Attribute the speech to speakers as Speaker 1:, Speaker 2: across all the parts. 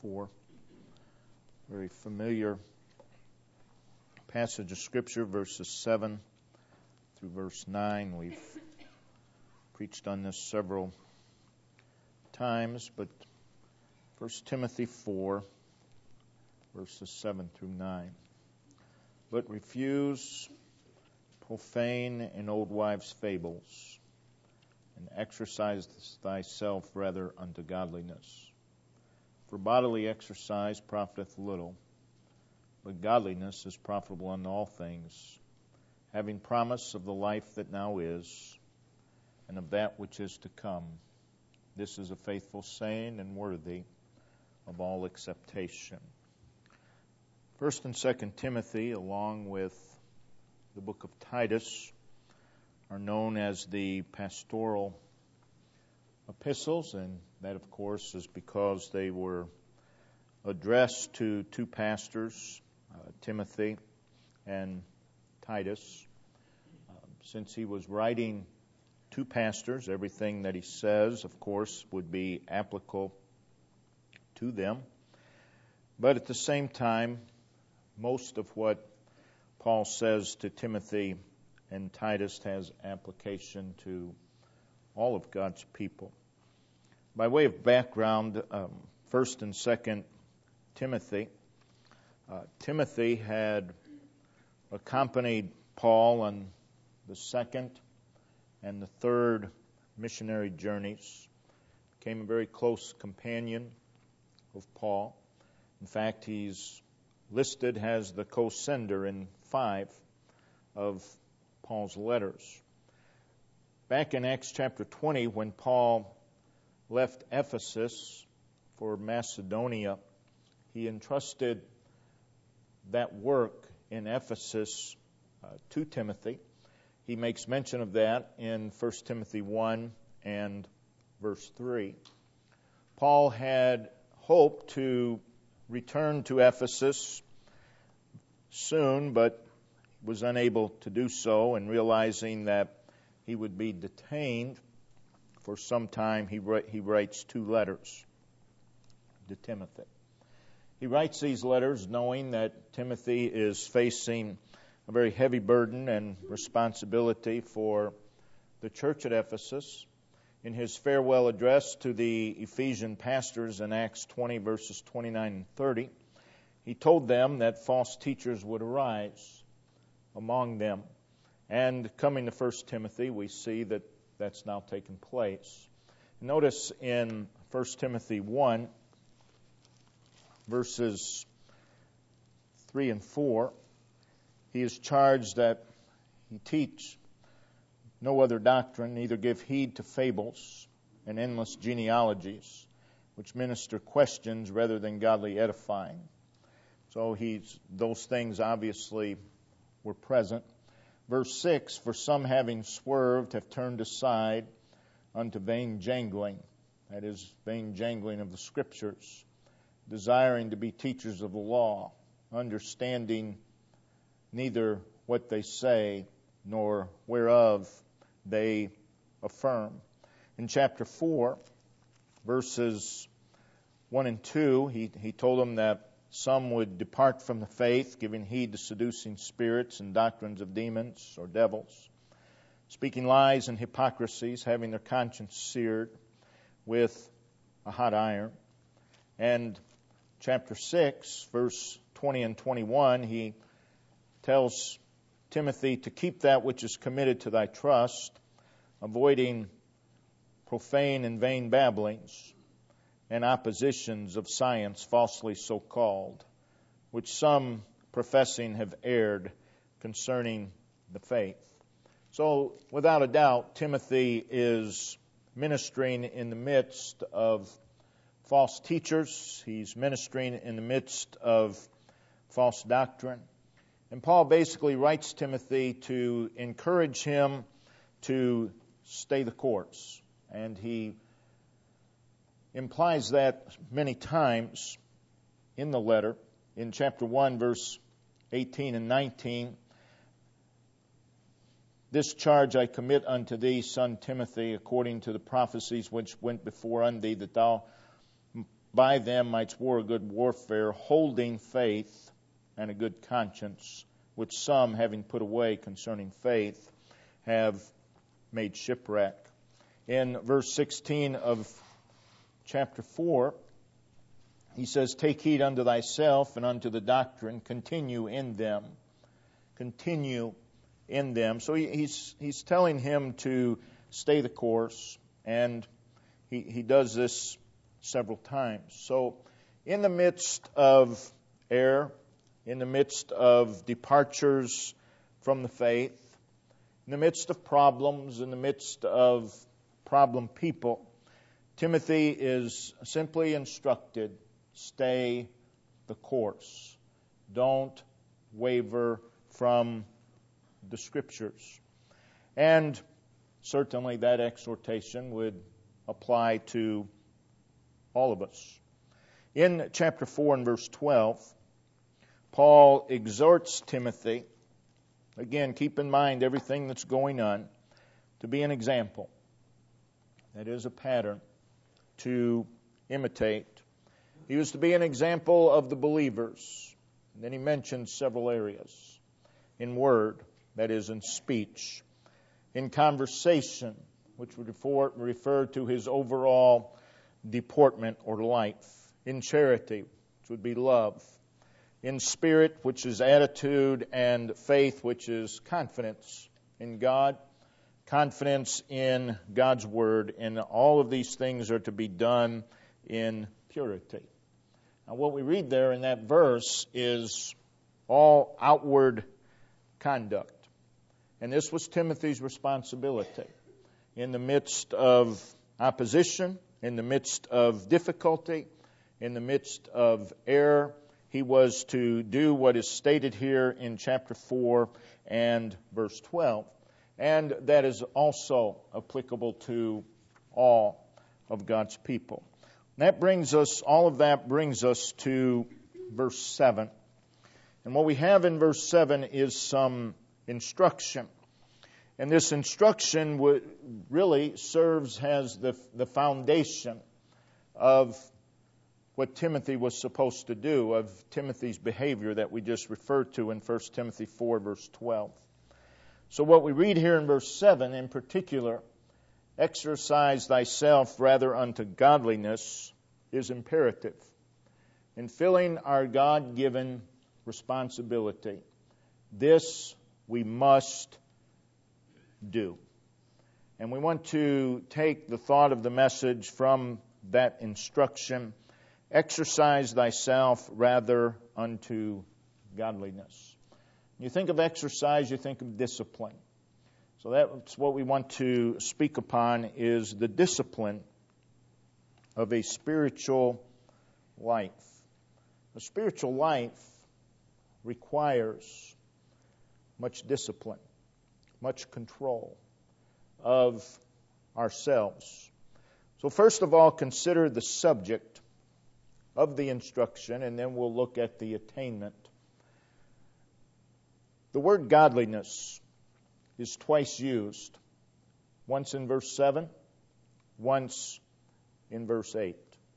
Speaker 1: 4. Very familiar passage of Scripture, verses 7 through verse 9. We've preached on this several times, but 1 Timothy 4, verses 7 through 9. But refuse profane and old wives' fables, and exercise thyself rather unto godliness. For bodily exercise profiteth little, but godliness is profitable unto all things, having promise of the life that now is, and of that which is to come. This is a faithful saying and worthy of all acceptation. 1 and 2 Timothy, along with the book of Titus, are known as the pastoral epistles, and that, of course, is because they were addressed to two pastors, Timothy and Titus. Since he was writing to pastors, everything that he says, of course, would be applicable to them. But at the same time, most of what Paul says to Timothy and Titus has application to all of God's people. By way of background, 1 and 2 Timothy, Timothy had accompanied Paul on the second and the third missionary journeys, became a very close companion of Paul. In fact, he's listed as the co-sender in 5 of Paul's letters. Back in Acts chapter 20, when Paul left Ephesus for Macedonia, he entrusted that work in Ephesus to Timothy. He makes mention of that in 1 Timothy 1 and verse 3. Paul had hoped to return to Ephesus soon, but was unable to do so, and realizing that he would be detained for some time, he writes 2 letters to Timothy. He writes these letters knowing that Timothy is facing a very heavy burden and responsibility for the church at Ephesus. In his farewell address to the Ephesian pastors in Acts 20, verses 29 and 30, he told them that false teachers would arise among them. And coming to 1 Timothy, we see that that's now taken place. Notice in 1 Timothy 1, verses 3 and 4, he is charged that he teach no other doctrine, neither give heed to fables and endless genealogies, which minister questions rather than godly edifying. So those things obviously were present. Verse 6, for some having swerved have turned aside unto vain jangling, that is, vain jangling of the Scriptures, desiring to be teachers of the law, understanding neither what they say nor whereof they affirm. In chapter 4, verses 1 and 2, he told them that some would depart from the faith, giving heed to seducing spirits and doctrines of demons or devils, speaking lies and hypocrisies, having their conscience seared with a hot iron. And chapter 6, verse 20 and 21, he tells Timothy to keep that which is committed to thy trust, avoiding profane and vain babblings and oppositions of science falsely so called, which some professing have erred concerning the faith. So, without a doubt, Timothy is ministering in the midst of false teachers. He's ministering in the midst of false doctrine. And Paul basically writes Timothy to encourage him to stay the course. And he implies that many times in the letter. In chapter 1, verse 18 and 19, this charge I commit unto thee, son Timothy, according to the prophecies which went before unto thee, that thou by them mightst war a good warfare, holding faith and a good conscience, which some, having put away concerning faith, have made shipwreck. In verse 16 of chapter 4, he says, take heed unto thyself and unto the doctrine, continue in them. Continue in them. So he's telling him to stay the course, and he does this several times. So in the midst of error, in the midst of departures from the faith, in the midst of problems, in the midst of problem people, Timothy is simply instructed, stay the course. Don't waver from the Scriptures. And certainly that exhortation would apply to all of us. In chapter 4 and verse 12, Paul exhorts Timothy, again, keep in mind everything that's going on, to be an example. That is a pattern to imitate. He was to be an example of the believers. And then he mentions several areas. In word, that is in speech. In conversation, which would refer to his overall deportment or life. In charity, which would be love. In spirit, which is attitude, and faith, which is confidence in God, confidence in God's Word, and all of these things are to be done in purity. Now, what we read there in that verse is all outward conduct. And this was Timothy's responsibility. In the midst of opposition, in the midst of difficulty, in the midst of error, he was to do what is stated here in chapter 4 and verse 12. And that is also applicable to all of God's people. All of that brings us to verse 7. And what we have in verse 7 is some instruction. And this instruction really serves as the foundation of what Timothy was supposed to do, of Timothy's behavior that we just referred to in 1 Timothy 4, verse 12. So what we read here in verse 7 in particular, exercise thyself rather unto godliness, is imperative in filling our God-given responsibility. This we must do. And we want to take the thought of the message from that instruction. Exercise thyself rather unto godliness. When you think of exercise, you think of discipline. So that's what we want to speak upon, is the discipline of a spiritual life. A spiritual life requires much discipline, much control of ourselves. So first of all, consider the subject of the instruction, and then we'll look at the attainment. The word godliness is twice used, once in verse 7, once in verse 8.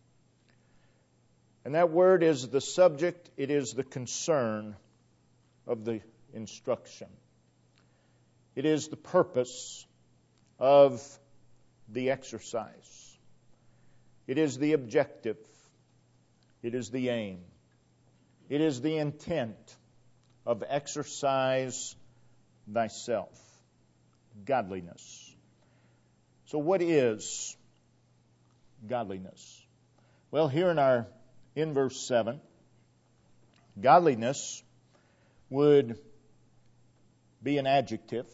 Speaker 1: And that word is the subject, it is the concern of the instruction. It is the purpose of the exercise. It is the objective. It is the aim. It is the intent of exercise thyself. Godliness. So what is godliness? Well, here in verse 7, godliness would be an adjective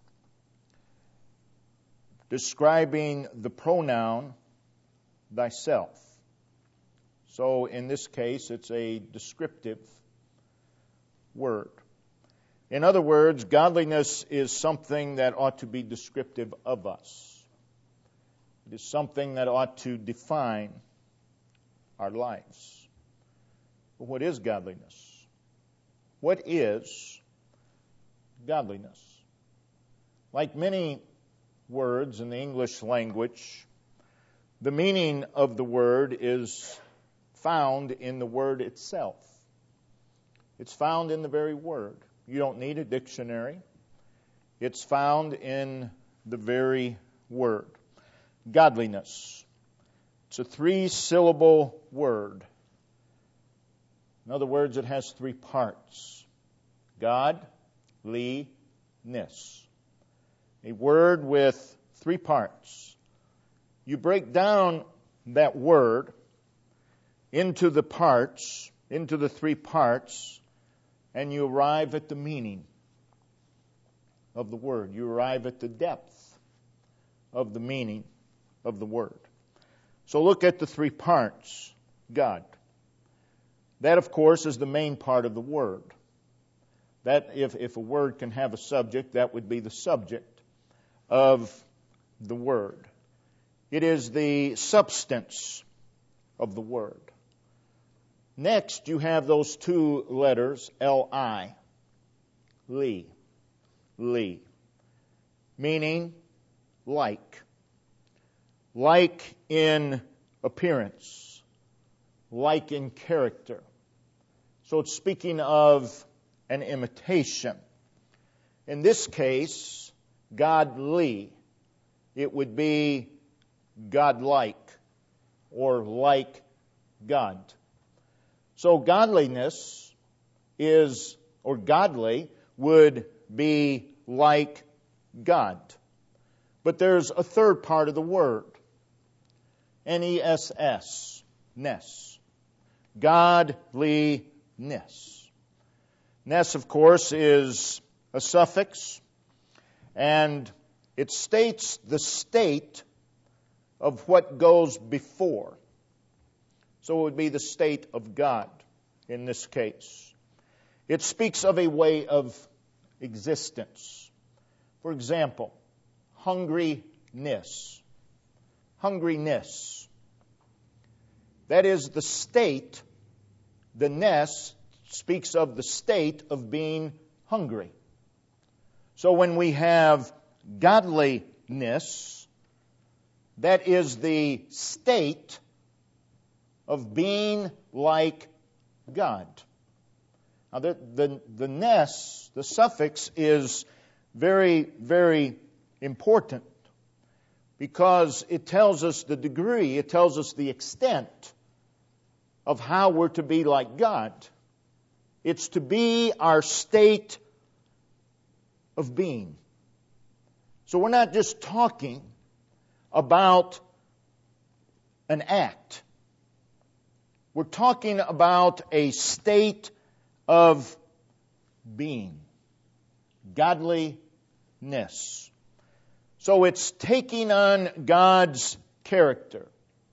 Speaker 1: describing the pronoun thyself. So in this case, it's a descriptive word. In other words, godliness is something that ought to be descriptive of us. It is something that ought to define our lives. But what is godliness? What is godliness? Like many words in the English language, the meaning of the word is found in the word itself. It's found in the very word. You don't need a dictionary. It's found in the very word. Godliness. It's a 3-syllable word. In other words, it has 3 parts. God-li-ness. A word with 3 parts. You break down that word into the parts, into the 3 parts, and you arrive at the meaning of the word. You arrive at the depth of the meaning of the word. So look at the 3 parts. God. That, of course, is the main part of the word. That, if a word can have a subject, that would be the subject of the word. It is the substance of the word. Next, you have those 2 letters, L-I, li, meaning like in appearance, like in character. So it's speaking of an imitation. In this case, godly, it would be godlike or like God. So godliness is, or godly, would be like God. But there's a third part of the word. N-E-S-S. Ness. Godliness. Ness, of course, is a suffix, and it states the state of what goes before. So it would be the state of God in this case. It speaks of a way of existence. For example, hungriness. Hungriness. That is the state, the ness speaks of the state of being hungry. So when we have godliness, that is the state of being like God. Now the ness, the suffix, is very, very important because it tells us the degree, it tells us the extent of how we're to be like God. It's to be our state of being. So we're not just talking about an act. We're talking about a state of being. Godliness. So it's taking on God's character.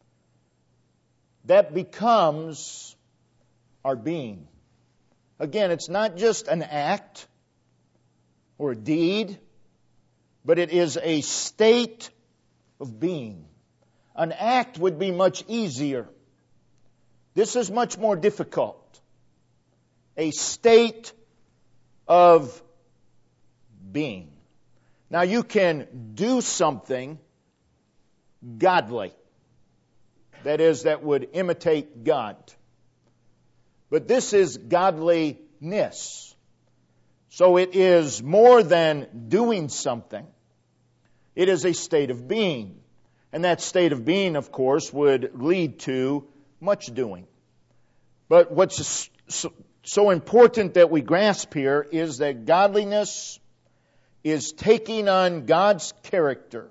Speaker 1: That becomes our being. Again, it's not just an act or a deed, but it is a state of being. An act would be much easier. This is much more difficult. A state of being. Now you can do something godly. That is, that would imitate God. But this is godliness. So it is more than doing something. It is a state of being. And that state of being, of course, would lead to much doing. But what's so important that we grasp here is that godliness is taking on God's character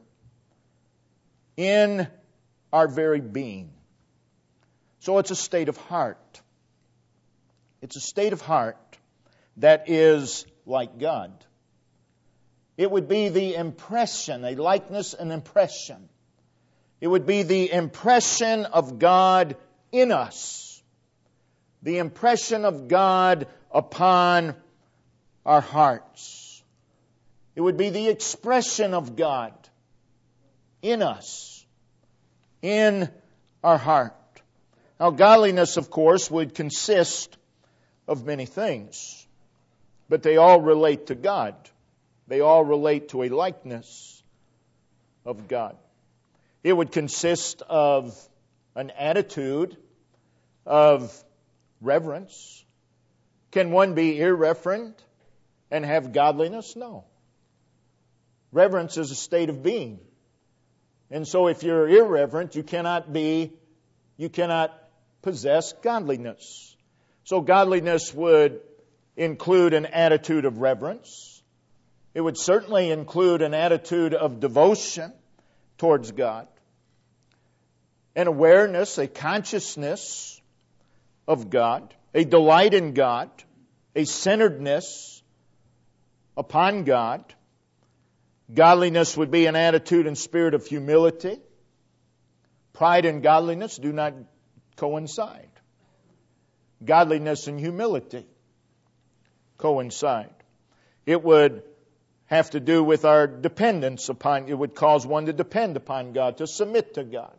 Speaker 1: in our very being. So it's a state of heart. It's a state of heart that is like God. It would be the impression, a likeness and impression. It would be the impression of God in us. The impression of God upon our hearts. It would be the expression of God in us, in our heart. Now, godliness, of course, would consist of many things, but they all relate to God. They all relate to a likeness of God. It would consist of an attitude of reverence. Can one be irreverent and have godliness? No. Reverence is a state of being. And so if you're irreverent, you cannot possess godliness. So godliness would include an attitude of reverence. It would certainly include an attitude of devotion towards God, an awareness, a consciousness of God, a delight in God, a centeredness upon God. Godliness would be an attitude and spirit of humility. Pride and godliness do not coincide. Godliness and humility coincide. It would have to do with our dependence upon, it would cause one to depend upon God, to submit to God.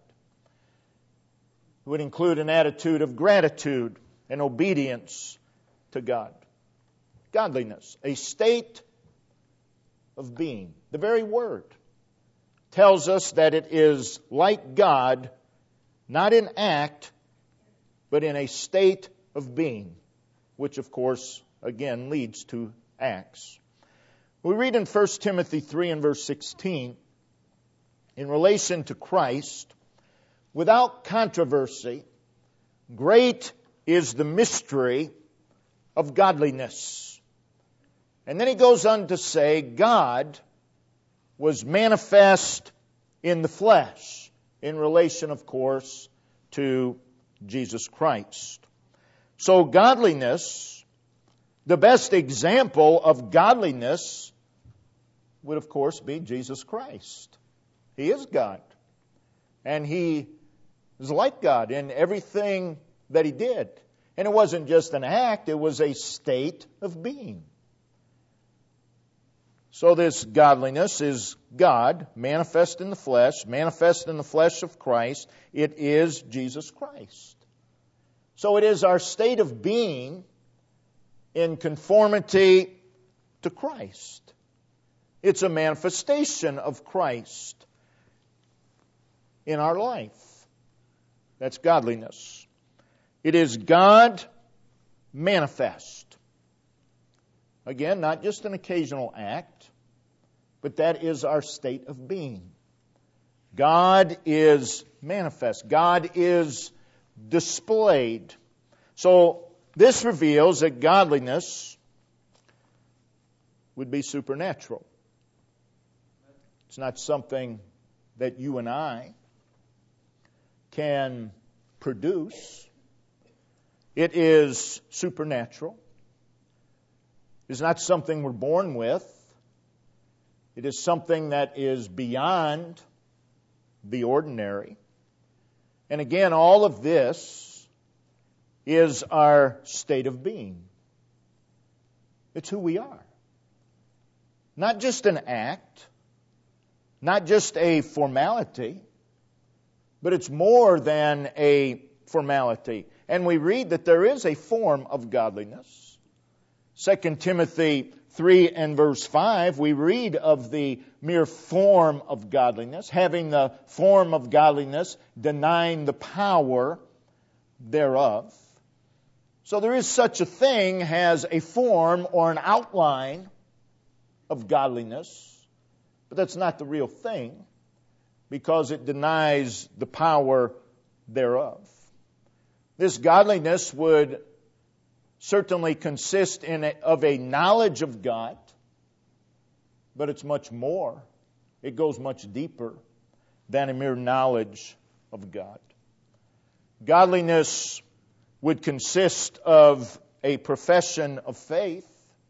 Speaker 1: It would include an attitude of gratitude and obedience to God. Godliness, a state of being. The very word tells us that it is like God, not in act, but in a state of being, which of course, again, leads to acts. We read in 1 Timothy 3 and verse 16, in relation to Christ, without controversy, great is the mystery of godliness. And then he goes on to say, God was manifest in the flesh, in relation, of course, to Jesus Christ. So godliness, the best example of godliness would, of course, be Jesus Christ. He is God. And He is like God in everything that He did. And it wasn't just an act, it was a state of being. So this godliness is God, manifest in the flesh of Christ. It is Jesus Christ. So it is our state of being in conformity to Christ. It's a manifestation of Christ in our life. That's godliness. It is God manifest. Again, not just an occasional act, but that is our state of being. God is manifest. God is displayed. So this reveals that godliness would be supernatural. It's not something that you and I can produce. It is supernatural. It's not something we're born with. It is something that is beyond the ordinary. And again, all of this is our state of being. It's who we are. Not just an act, not just a formality, but it's more than a formality. And we read that there is a form of godliness. 2 Timothy 3 and verse 5, we read of the mere form of godliness, having the form of godliness, denying the power thereof. So there is such a thing as a form or an outline of godliness, but that's not the real thing because it denies the power thereof. This godliness would certainly consist of a knowledge of God, but it's much more. It goes much deeper than a mere knowledge of God. Godliness would consist of a profession of faith,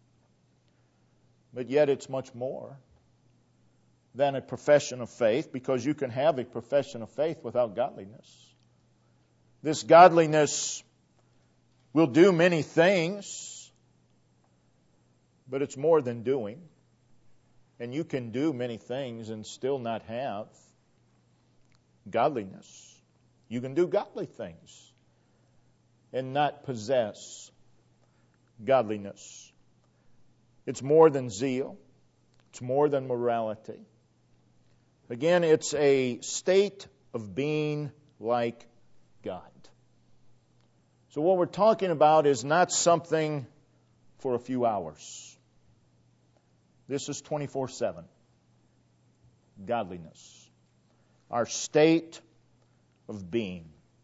Speaker 1: but yet it's much more than a profession of faith, because you can have a profession of faith without godliness. This godliness will do many things, but it's more than doing. And you can do many things and still not have godliness. You can do godly things and not possess godliness. It's more than zeal. It's more than morality. Again, it's a state of being like God. So what we're talking about is not something for a few hours. This is 24/7. Godliness. Our state of being.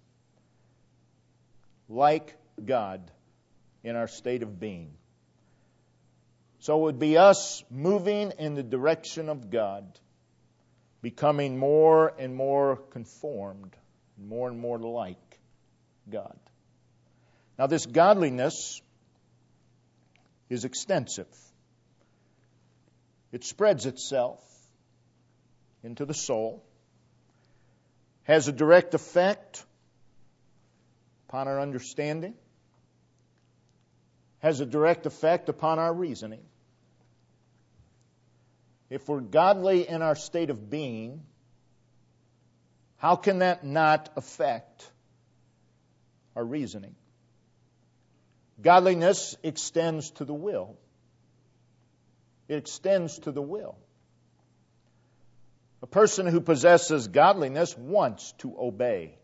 Speaker 1: Like God in our state of being. So it would be us moving in the direction of God, becoming more and more conformed, more and more like God. Now this godliness is extensive. It spreads itself into the soul, has a direct effect upon our understanding, has a direct effect upon our reasoning. If we're godly in our state of being, how can that not affect our reasoning? Godliness extends to the will. It extends to the will. A person who possesses godliness wants to obey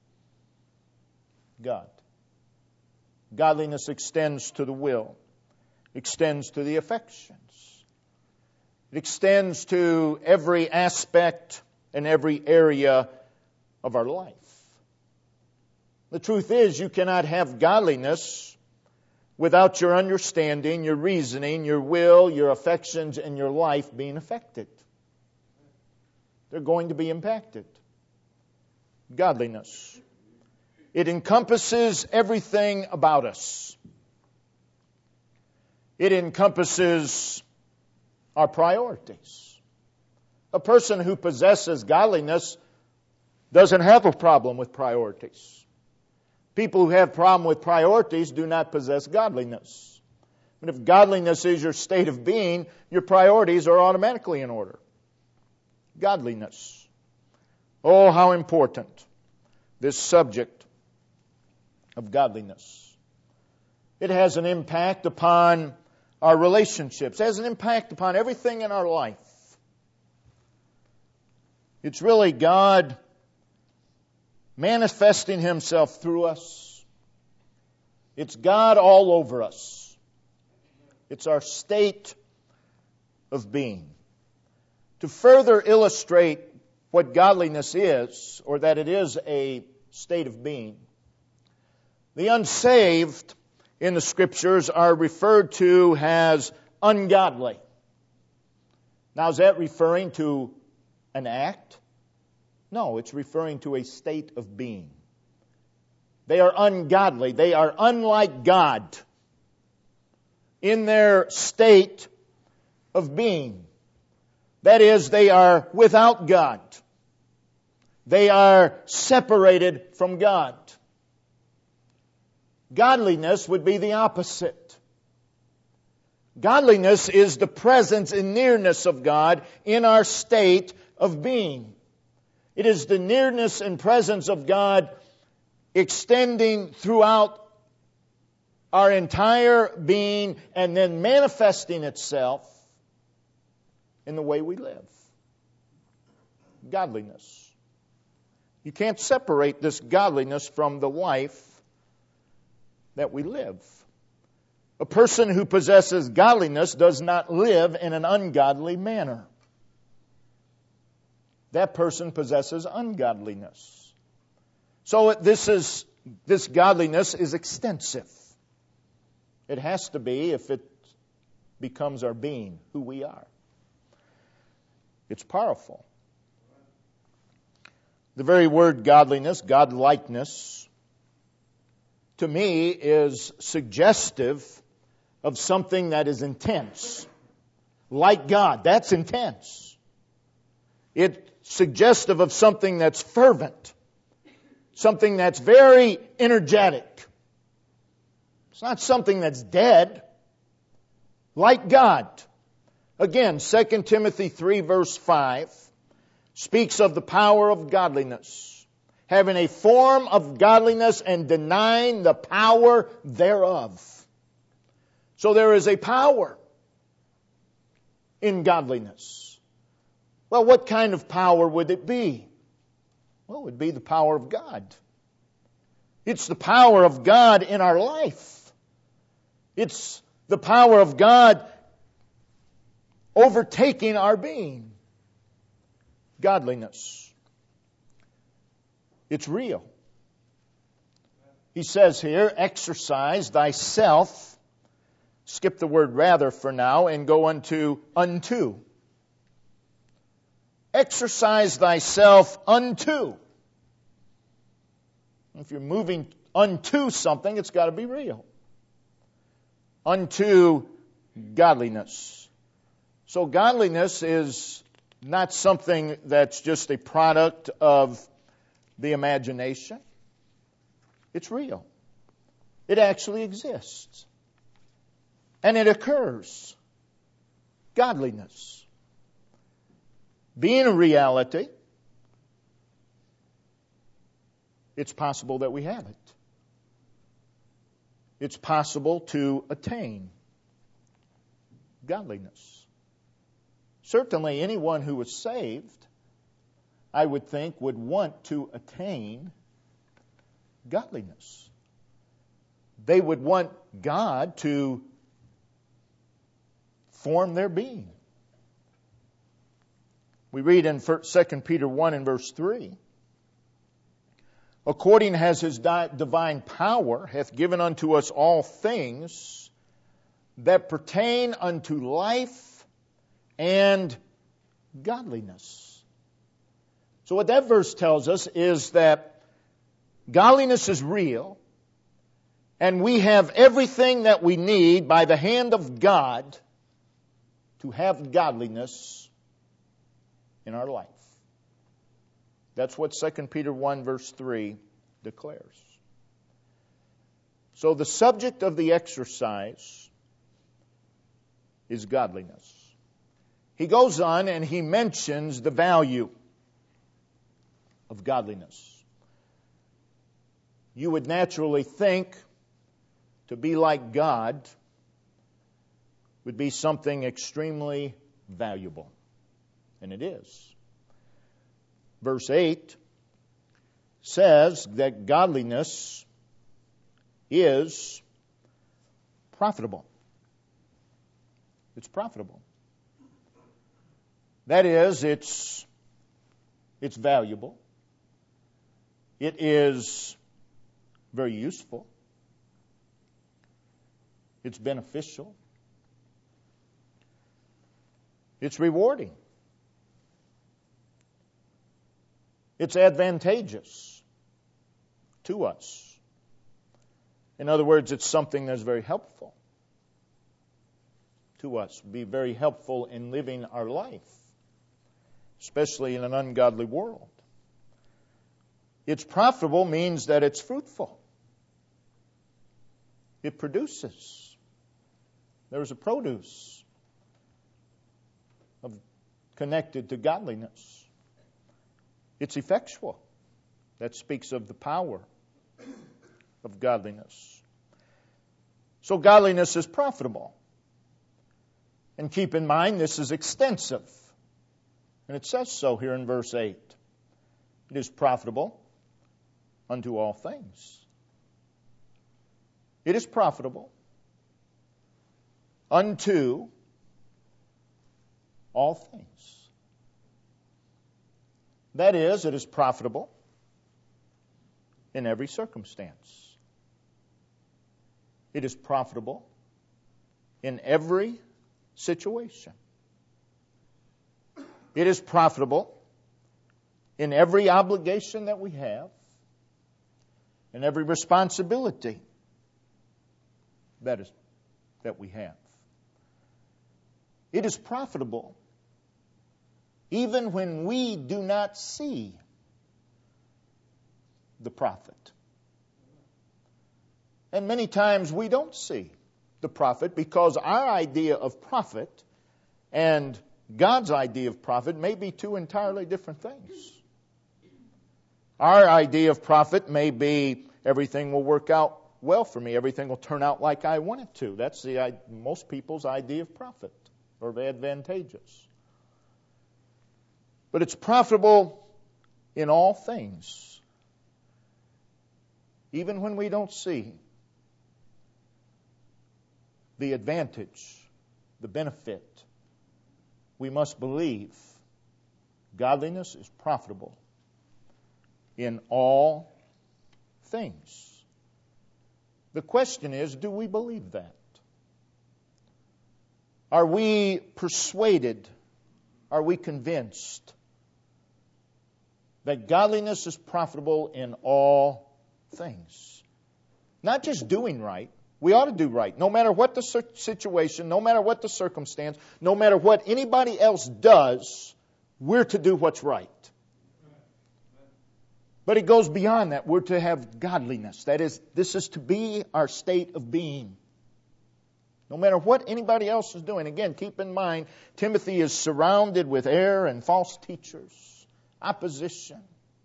Speaker 1: God. Godliness extends to the will, extends to the affections. It extends to every aspect and every area of our life. The truth is, you cannot have godliness without your understanding, your reasoning, your will, your affections, and your life being affected. They're going to be impacted. Godliness. It encompasses everything about us. It encompasses our priorities. A person who possesses godliness doesn't have a problem with priorities. People who have a problem with priorities do not possess godliness. But if godliness is your state of being, your priorities are automatically in order. Godliness. Oh, how important this subject of godliness. It has an impact upon our relationships. It has an impact upon everything in our life. It's really God manifesting Himself through us. It's God all over us. It's our state of being. To further illustrate what godliness is, or that it is a state of being, the unsaved in the Scriptures are referred to as ungodly. Now, is that referring to an act? No, it's referring to a state of being. They are ungodly. They are unlike God in their state of being. That is, they are without God. They are separated from God. Godliness would be the opposite. Godliness is the presence and nearness of God in our state of being. It is the nearness and presence of God extending throughout our entire being and then manifesting itself in the way we live. Godliness. You can't separate this godliness from the life that we live. A person who possesses godliness does not live in an ungodly manner. That person possesses ungodliness. So this godliness is extensive. It has to be if it becomes our being, who we are. It's powerful. The very word godliness, godlikeness, to me is suggestive of something that is intense. Like God, that's intense. It's suggestive of something that's fervent. Something that's very energetic. It's not something that's dead. Like God. Again, 2 Timothy 3 verse 5 speaks of the power of godliness. Having a form of godliness and denying the power thereof. So there is a power in godliness. Well, what kind of power would it be? Well, it would be the power of God. It's the power of God in our life. It's the power of God overtaking our being. Godliness. It's real. He says here, exercise thyself. Skip the word rather for now and go unto. Exercise thyself unto. If you're moving unto something, it's got to be real. Unto godliness. So godliness is not something that's just a product of the imagination. It's real. It actually exists. And it occurs. Godliness. Being a reality, it's possible that we have it. It's possible to attain godliness. Certainly anyone who is saved, I would think, would want to attain godliness. They would want God to form their being. We read in 2 Peter 1 and verse 3, according as his divine power hath given unto us all things that pertain unto life and godliness. So what that verse tells us is that godliness is real, and we have everything that we need by the hand of God to have godliness in our life. That's what 2 Peter 1 verse 3 declares. So the subject of the exercise is godliness. He goes on and he mentions the value of godliness. You would naturally think to be like God would be something extremely valuable. And it is. Verse 8 says that godliness is profitable. It's profitable. That is, it's valuable. It is very useful. It's beneficial. It's rewarding. It's advantageous to us. In other words, it's something that's very helpful to us. Be very helpful in living our life, especially in an ungodly world. It's profitable means that it's fruitful. It produces. There's a produce connected to godliness. It's effectual. That speaks of the power of godliness. So godliness is profitable. And keep in mind, this is extensive. And it says so here in verse 8. It is profitable unto all things. It is profitable unto all things. That is, it is profitable in every circumstance. It is profitable in every situation. It is profitable in every obligation that we have, in every responsibility that we have. It is profitable even when we do not see the profit. And many times we don't see the profit because our idea of profit and God's idea of profit may be two entirely different things. Our idea of profit may be everything will work out well for me, everything will turn out like I want it to. That's most people's idea of profit or of advantageous. But it's profitable in all things. even when we don't see the advantage, the benefit, we must believe godliness is profitable in all things. The question is, do we believe that? Are we persuaded? Are we convinced that godliness is profitable in all things? Not just doing right. We ought to do right. No matter what the situation, no matter what the circumstance, no matter what anybody else does, we're to do what's right. But it goes beyond that. We're to have godliness. That is, this is to be our state of being. No matter what anybody else is doing. Again, keep in mind, Timothy is surrounded with error and false teachers, opposition.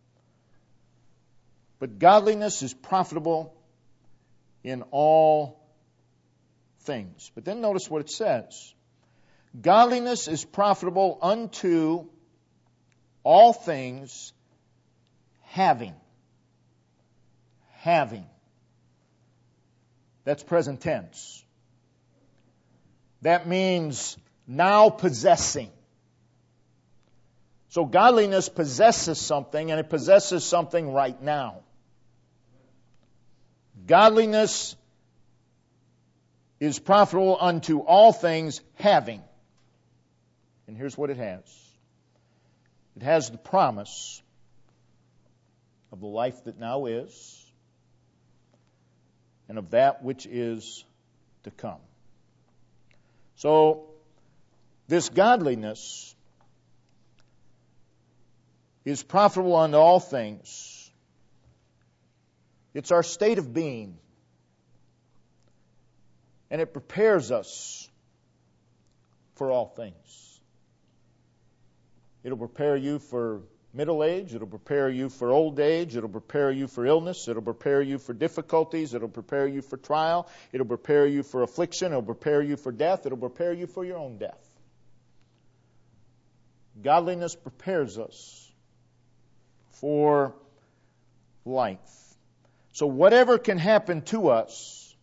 Speaker 1: But godliness is profitable in all things. But then notice what it says. Godliness is profitable unto all things, having. That's present tense. That means now possessing. So godliness possesses something, and it possesses something right now. Godliness is profitable unto all things, having. And here's what it has. It has the promise of the life that now is, and of that which is to come. So, this godliness is profitable unto all things. It's our state of being. And it prepares us for all things. It'll prepare you for middle age. It'll prepare you for old age. It'll prepare you for illness. It'll prepare you for difficulties. It'll prepare you for trial. It'll prepare you for affliction. It'll prepare you for death. It'll prepare you for your own death. Godliness prepares us for life. So whatever can happen to us,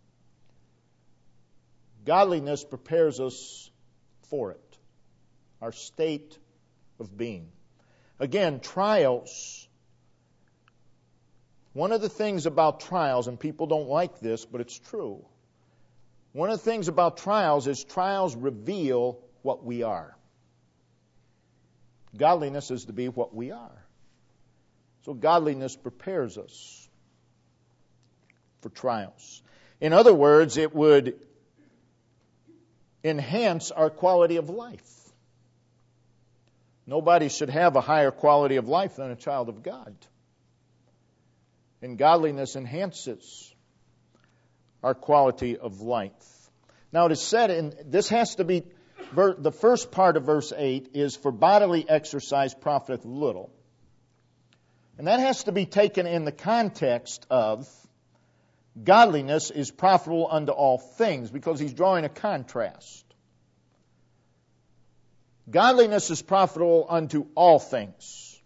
Speaker 1: godliness prepares us for it. Our state of being. Again, trials. One of the things about trials, and people don't like this, but it's true. One of the things about trials is trials reveal what we are. Godliness is to be what we are. So godliness prepares us for trials. In other words, it would enhance our quality of life. Nobody should have a higher quality of life than a child of God. And godliness enhances our quality of life. Now it is said, and this has to be, the first part of verse 8 is, for bodily exercise profiteth little. And that has to be taken in the context of godliness is profitable unto all things, because he's drawing a contrast. Godliness is profitable unto all things.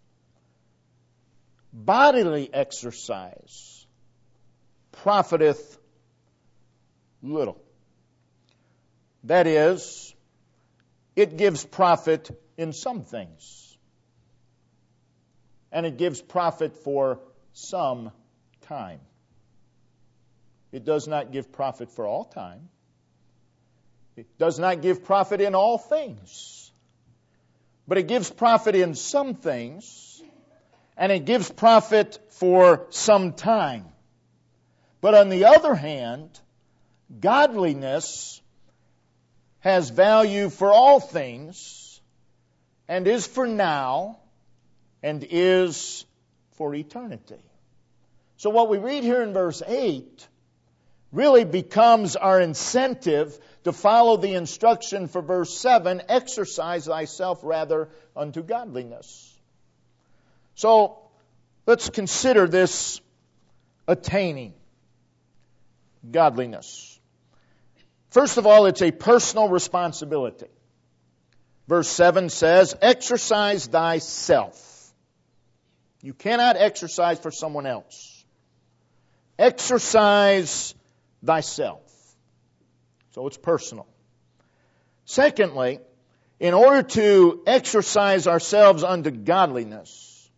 Speaker 1: Bodily exercise profiteth little. That is, it gives profit in some things. And it gives profit for some time. It does not give profit for all time. It does not give profit in all things. But it gives profit in some things, and it gives profit for some time. But on the other hand, godliness has value for all things, and is for now, and is for eternity. So what we read here in verse 8 really becomes our incentive to follow the instruction for verse 7, exercise thyself rather unto godliness. So let's consider this attaining godliness. First of all, it's a personal responsibility. Verse 7 says, exercise thyself. You cannot exercise for someone else. exercise thyself. So it's personal. Secondly, in order to exercise ourselves unto godliness,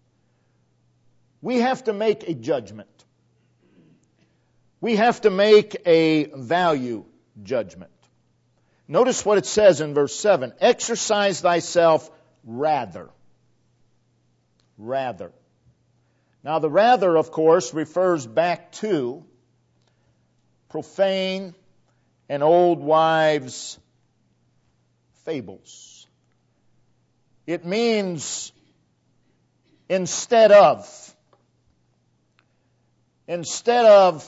Speaker 1: we have to make a judgment. We have to make a value judgment. Notice what it says in verse 7. Exercise thyself rather. Rather. Now the rather, of course, refers back to profane and old wives' fables. It means instead of. Instead of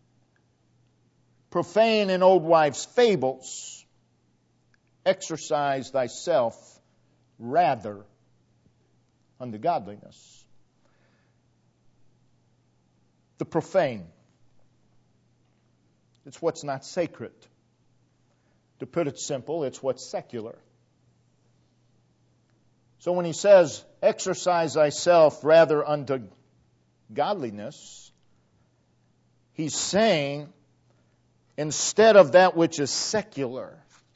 Speaker 1: profane and old wives' fables, exercise thyself rather unto godliness. The profane. It's what's not sacred. To put it simple, it's what's secular. So when he says, exercise thyself rather unto godliness, he's saying, instead of that which is secular,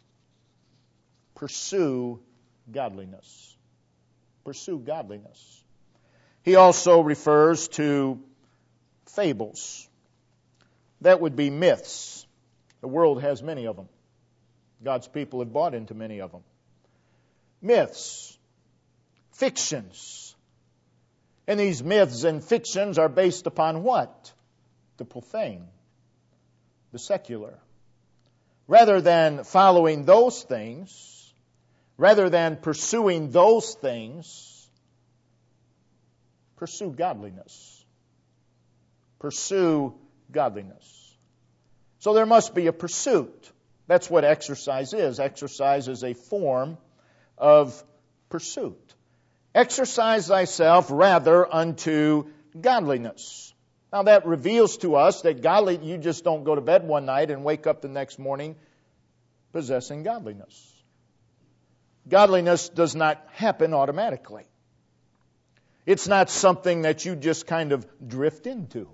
Speaker 1: pursue godliness. Pursue godliness. He also refers to fables. That would be myths. The world has many of them. God's people have bought into many of them. Myths. Fictions. And these myths and fictions are based upon what? The profane. The secular. Rather than following those things, rather than pursuing those things, pursue godliness. Pursue godliness. So there must be a pursuit. That's what exercise is. Exercise is a form of pursuit. Exercise thyself rather unto godliness. Now that reveals to us that godly, you just don't go to bed one night and wake up the next morning possessing godliness. Godliness does not happen automatically. It's not something that you just kind of drift into.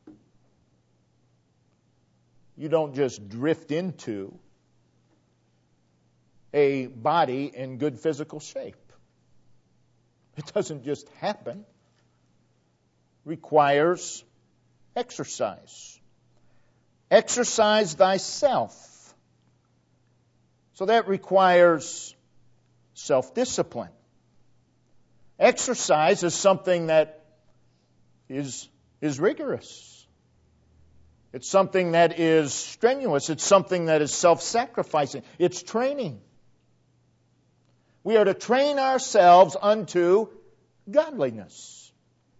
Speaker 1: You don't just drift into a body in good physical shape. It doesn't just happen. It requires exercise. Exercise thyself. So that requires self-discipline. Exercise is something that is rigorous. It's something that is strenuous. It's something that is self-sacrificing. It's training. We are to train ourselves unto godliness.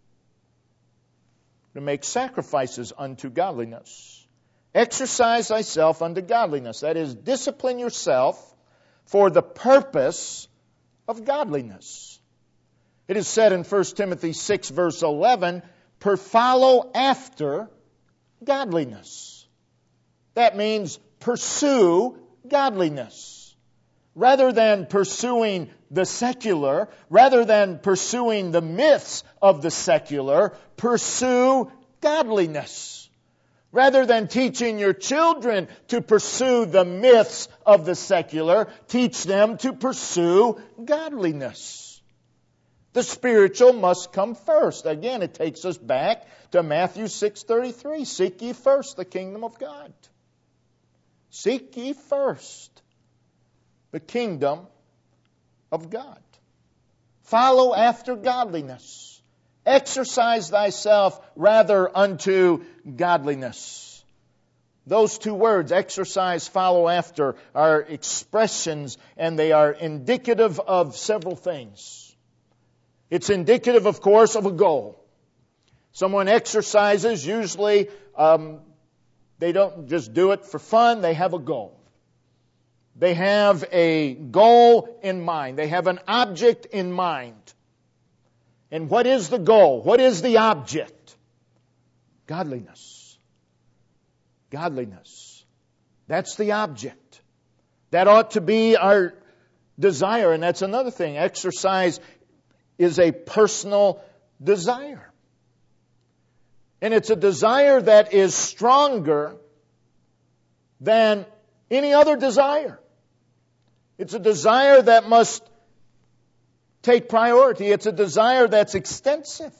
Speaker 1: To make sacrifices unto godliness. Exercise thyself unto godliness. That is, discipline yourself for the purpose of godliness. It is said in 1 Timothy 6 verse 11, follow after godliness. That means pursue godliness. Rather than pursuing the secular, rather than pursuing the myths of the secular, pursue godliness. Rather than teaching your children to pursue the myths of the secular, teach them to pursue godliness. The spiritual must come first. Again, it takes us back to Matthew 6:33. Seek ye first the kingdom of God. Seek ye first the kingdom of God. Follow after godliness. Exercise thyself rather unto godliness. Those two words, exercise, follow after, are expressions and they are indicative of several things. It's indicative, of course, of a goal. Someone exercises, usually they don't just do it for fun, they have a goal. They have a goal in mind. They have an object in mind. And what is the goal? What is the object? Godliness. Godliness. That's the object. That ought to be our desire. And that's another thing. Exercise is a personal desire. And it's a desire that is stronger than any other desire. It's a desire that must take priority. It's a desire that's extensive.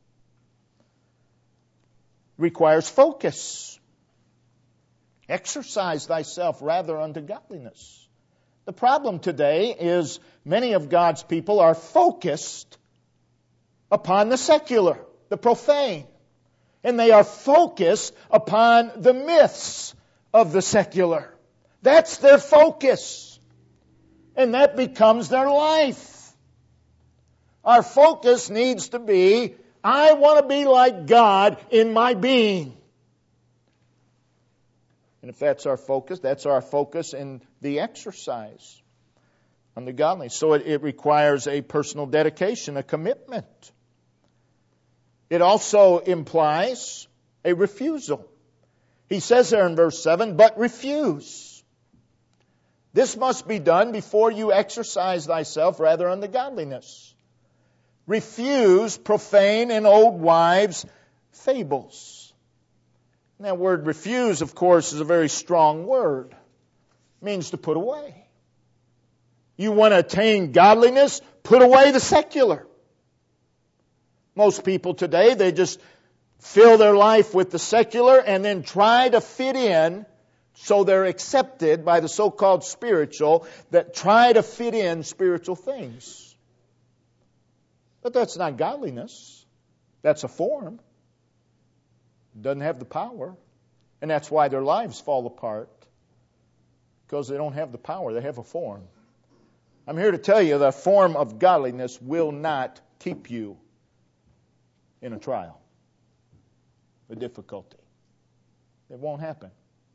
Speaker 1: Requires focus. Exercise thyself rather unto godliness. The problem today is many of God's people are focused upon the secular, the profane. And they are focused upon the myths of the secular. That's their focus. And that becomes their life. Our focus needs to be, I want to be like God in my being. And if that's our focus in the exercise on the godliness. So it requires a personal dedication, a commitment. It also implies a refusal. He says there in verse 7, but refuse. This must be done before you exercise thyself rather unto godliness. Refuse profane and old wives' fables. And that word refuse, of course, is a very strong word. It means to put away. You want to attain godliness? Put away the secular. Most people today, they just fill their life with the secular and then try to fit in so they're accepted by the so-called spiritual, that try to fit in spiritual things. But that's not godliness. That's a form. It doesn't have the power. And that's why their lives fall apart. Because they don't have the power. They have a form. I'm here to tell you the form of godliness will not keep you in a trial, a difficulty. It won't happen.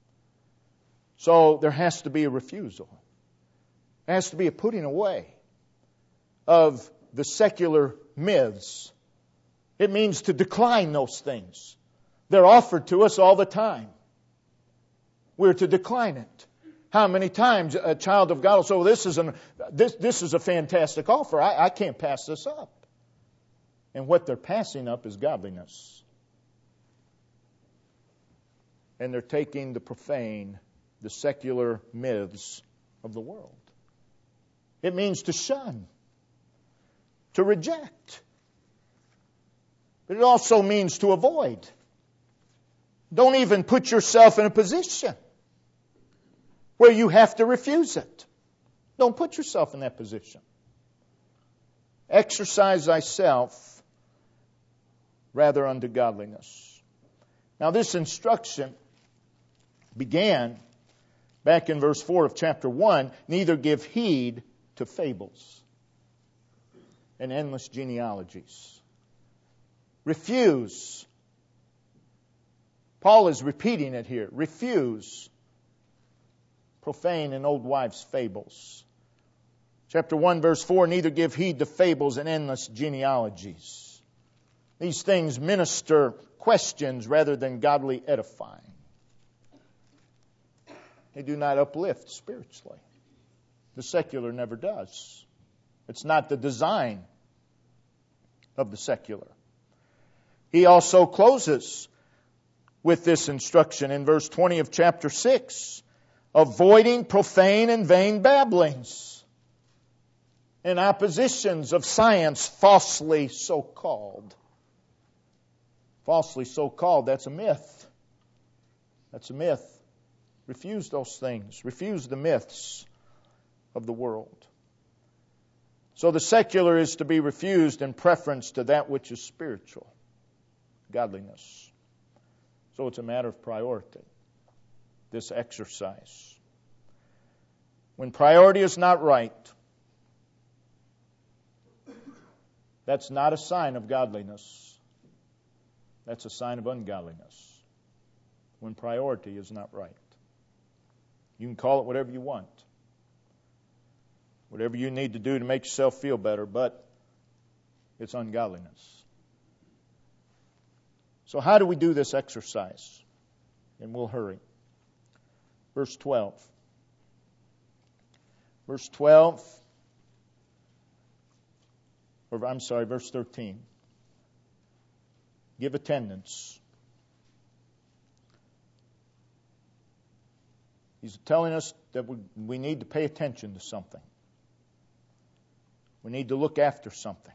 Speaker 1: So there has to be a refusal. There has to be a putting away of the secular myths. It means to decline those things. They're offered to us all the time. We're to decline it. How many times a child of God will say, this is a fantastic offer. I can't pass this up. And what they're passing up is godliness. And they're taking the profane, the secular myths of the world. It means to shun, to reject. But it also means to avoid. Don't even put yourself in a position where you have to refuse it. Don't put yourself in that position. Exercise thyself rather unto godliness. Now this instruction began back in verse 4 of chapter 1, neither give heed to fables and endless genealogies. Refuse. Paul is repeating it here. Refuse profane and old wives' fables. Chapter 1, verse 4, neither give heed to fables and endless genealogies. These things minister questions rather than godly edifying. They do not uplift spiritually. The secular never does. It's not the design of the secular. He also closes with this instruction in verse 20 of chapter 6. Avoiding profane and vain babblings and oppositions of science falsely so called. Falsely so called, that's a myth. That's a myth. Refuse those things. Refuse the myths of the world. So the secular is to be refused in preference to that which is spiritual, godliness. So it's a matter of priority, this exercise. When priority is not right, that's not a sign of godliness. That's a sign of ungodliness. When priority is not right. You can call it whatever you want. Whatever you need to do to make yourself feel better, but it's ungodliness. So how do we do this exercise? And we'll hurry. Verse 12. Verse 13. Give attendance He's telling us that we need to pay attention to something. We need to look after something.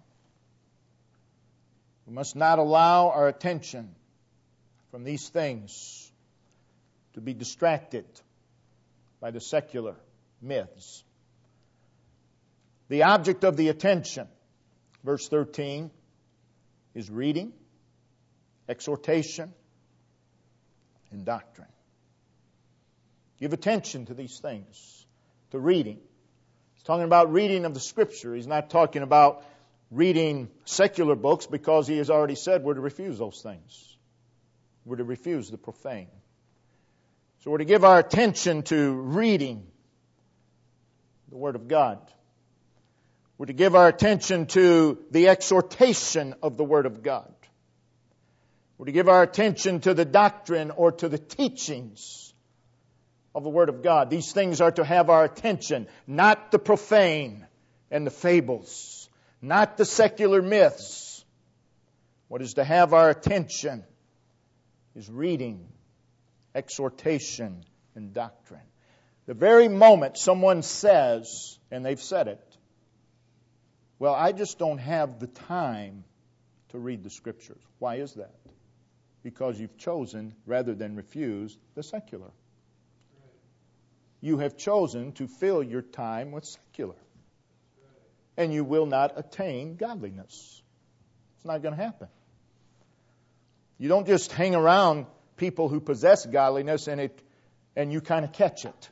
Speaker 1: We must not allow our attention from these things to be distracted by the secular myths. The object of the attention, verse 13, is reading, exhortation, and doctrine. Give attention to these things, to reading. He's talking about reading of the Scripture. He's not talking about reading secular books, because he has already said we're to refuse those things. We're to refuse the profane. So we're to give our attention to reading the Word of God. We're to give our attention to the exhortation of the Word of God. We're to give our attention to the doctrine or to the teachings of the Word of God. These things are to have our attention, not the profane and the fables, not the secular myths. What is to have our attention is reading, exhortation, and doctrine. The very moment someone says, and they've said it, well, I just don't have the time to read the Scriptures. Why is that? Because you've chosen, rather than refuse, the secular. You have chosen to fill your time with secular. And you will not attain godliness. It's not going to happen. You don't just hang around people who possess godliness and you kind of catch it.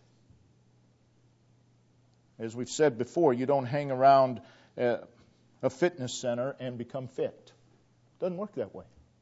Speaker 1: As we've said before, you don't hang around a fitness center and become fit. It doesn't work that way.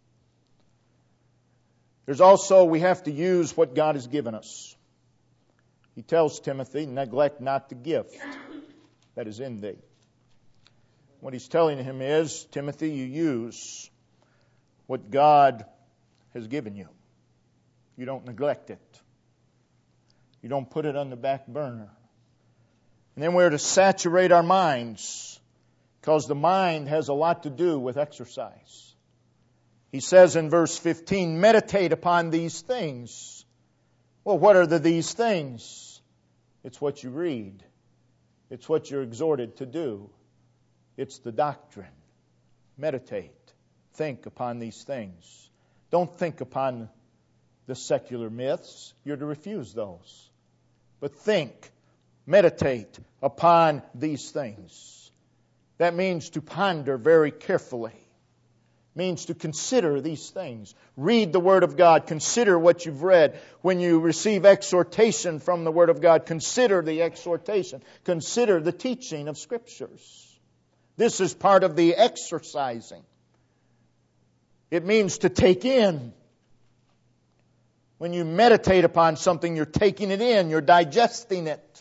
Speaker 1: There's also, we have to use what God has given us. He tells Timothy, neglect not the gift that is in thee. What he's telling him is, Timothy, you use what God has given you. You don't neglect it. You don't put it on the back burner. And then we're to saturate our minds, because the mind has a lot to do with exercise. He says in verse 15, meditate upon these things. Well, what are these things? It's what you read. It's what you're exhorted to do. It's the doctrine. Meditate. Think upon these things. Don't think upon the secular myths. You're to refuse those. But think, meditate upon these things. That means to ponder very carefully. Means to consider these things. Read the Word of God. Consider what you've read. When you receive exhortation from the Word of God, consider the exhortation. Consider the teaching of Scriptures. This is part of the exercising. It means to take in. When you meditate upon something, you're taking it in. You're digesting it.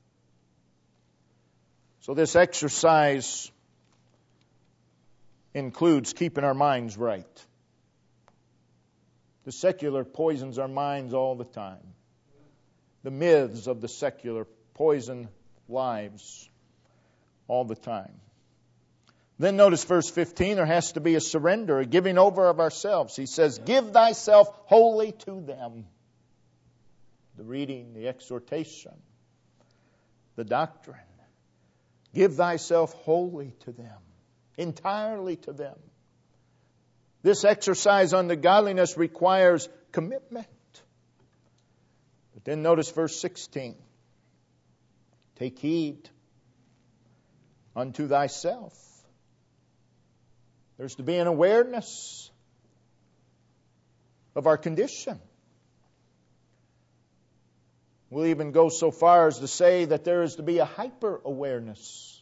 Speaker 1: So this exercise includes keeping our minds right. The secular poisons our minds all the time. The myths of the secular poison lives all the time. Then notice verse 15, there has to be a surrender, a giving over of ourselves. He says, give thyself wholly to them. The reading, the exhortation, the doctrine. Give thyself wholly to them. Entirely to them. This exercise unto godliness requires commitment. But then notice verse 16. Take heed unto thyself. There's to be an awareness of our condition. We'll even go so far as to say that there is to be a hyper-awareness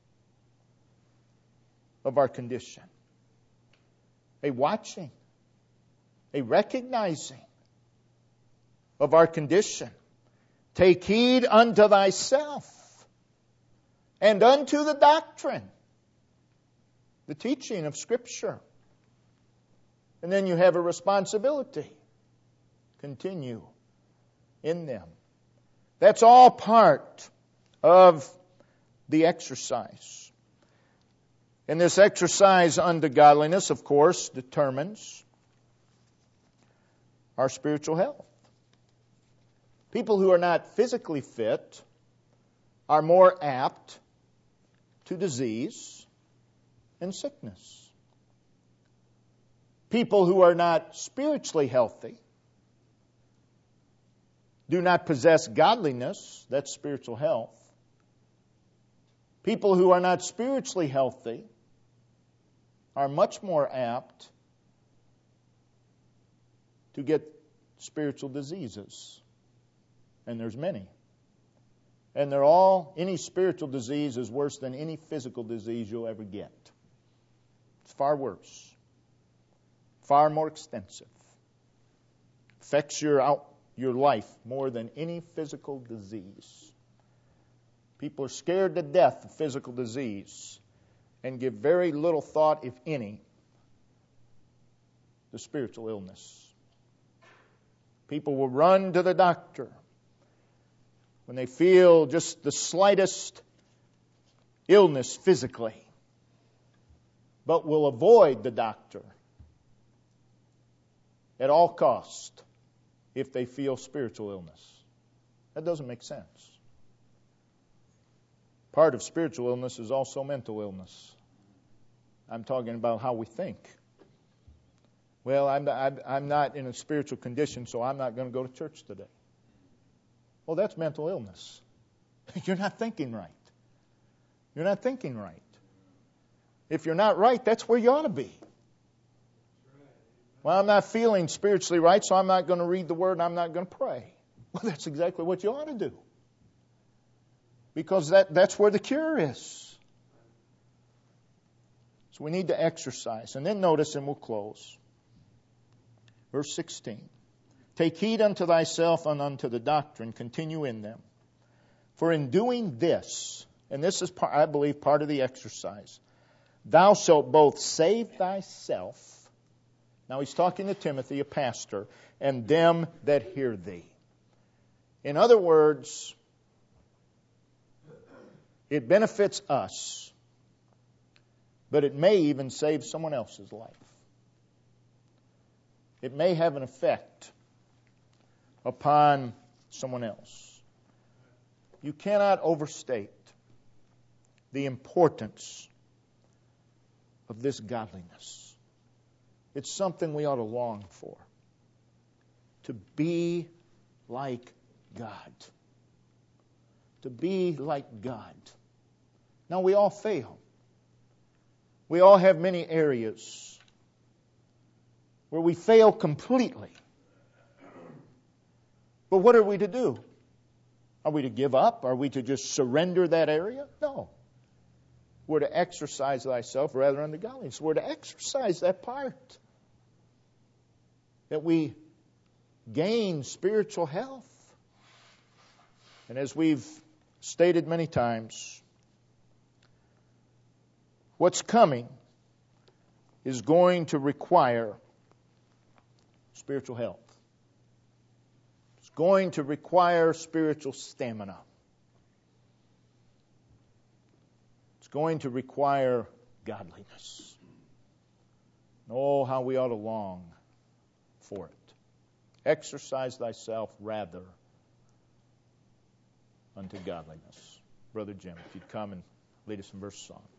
Speaker 1: of our condition. A watching, a recognizing of our condition. Take heed unto thyself and unto the doctrine, the teaching of Scripture. And then you have a responsibility. Continue in them. That's all part of the exercise. And this exercise unto godliness, of course, determines our spiritual health. People who are not physically fit are more apt to disease and sickness. People who are not spiritually healthy do not possess godliness, that's spiritual health. People who are not spiritually healthy are much more apt to get spiritual diseases. And there's many. And any spiritual disease is worse than any physical disease you'll ever get. It's far worse. Far more extensive. Affects your life more than any physical disease. People are scared to death of physical disease and give very little thought, if any, to spiritual illness. People will run to the doctor when they feel just the slightest illness physically, but will avoid the doctor at all cost if they feel spiritual illness. That doesn't make sense. Part of spiritual illness is also mental illness. I'm talking about how we think. Well, I'm not in a spiritual condition, so I'm not going to go to church today. Well, that's mental illness. You're not thinking right. You're not thinking right. If you're not right, that's where you ought to be. Well, I'm not feeling spiritually right, so I'm not going to read the Word and I'm not going to pray. Well, that's exactly what you ought to do. Because that's where the cure is. So we need to exercise. And then notice, and we'll close. Verse 16. Take heed unto thyself and unto the doctrine, continue in them. For in doing this, and this is, I believe, part of the exercise, thou shalt both save thyself. Now he's talking to Timothy, a pastor, and them that hear thee. In other words, it benefits us, but it may even save someone else's life. It may have an effect upon someone else. You cannot overstate the importance of this godliness. It's something we ought to long for. To be like God. To be like God. Now, we all fail. We all have many areas where we fail completely. But what are we to do? Are we to give up? Are we to just surrender that area? No. We're to exercise thyself rather unto godliness. We're to exercise that part. That we gain spiritual health. And as we've stated many times, what's coming is going to require spiritual health. It's going to require spiritual stamina. It's going to require godliness. Oh, how we ought to long for it. Exercise thyself rather unto godliness. Brother Jim, if you'd come and lead us in verse song.